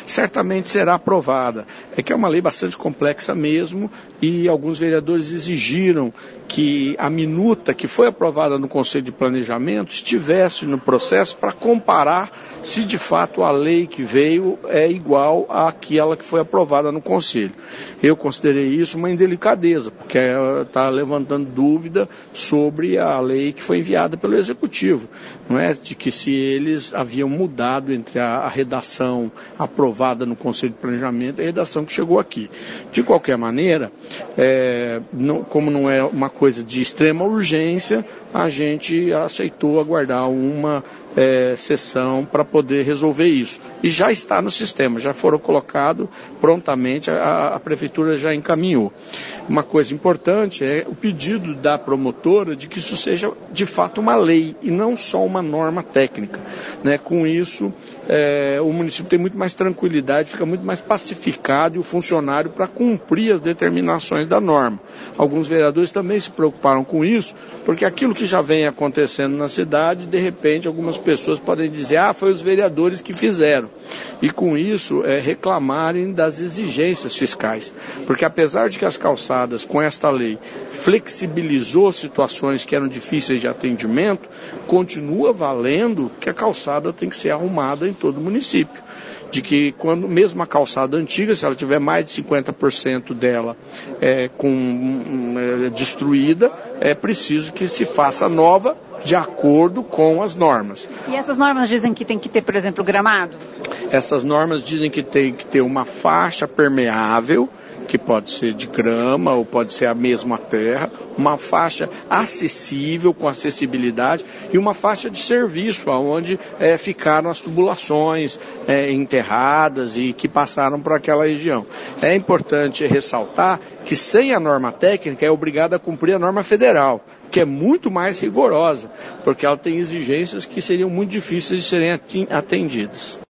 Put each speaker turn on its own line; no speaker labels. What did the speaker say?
certamente será aprovada. É que é uma lei bastante complexa mesmo e alguns vereadores exigiram que a minuta que foi aprovada no Conselho de Planejamento estivesse no processo para comparar se de fato a lei que veio é igual àquela que foi aprovada no Conselho. Eu considerei isso uma indelicadeza, porque está levantando dúvida sobre a lei que foi enviada pelo Executivo, não é? De que se eles haviam mudado entre a redação aprovada no Conselho de Planejamento e a redação que chegou aqui. De qualquer maneira, como não é uma coisa de extrema urgência, a gente aceitou aguardar uma sessão para poder resolver isso. E já está no sistema, já foram colocados prontamente, a Prefeitura já encaminhou. Uma coisa importante é o pedido da promotora de que isso seja de fato uma lei e não só uma norma técnica, né? Com isso, o município tem muito mais tranquilidade, fica muito mais pacificado e o funcionário para cumprir as determinações da norma. Alguns vereadores também se preocuparam com isso, porque aquilo que já vem acontecendo na cidade, de repente algumas pessoas podem dizer, foi os vereadores que fizeram. E com isso, reclamarem das exigências fiscais. Porque apesar de que as calçadas, com esta lei, flexibilizou situações que eram difíceis de atendimento, continua valendo que a calçada tem que ser arrumada em todo o município. De que quando mesmo a calçada antiga, se ela tiver mais de 50% dela destruída, é preciso que se faça nova de acordo com as normas.
E essas normas dizem que tem que ter, por exemplo, gramado?
Essas normas dizem que tem que ter uma faixa permeável, que pode ser de grama ou pode ser a mesma terra, uma faixa acessível, com acessibilidade, e uma faixa de serviço, onde ficaram as tubulações enterradas e que passaram por aquela região. É importante ressaltar que sem a norma técnica é obrigado a cumprir a norma federal, que é muito mais rigorosa, porque ela tem exigências que seriam muito difíceis de serem atendidas.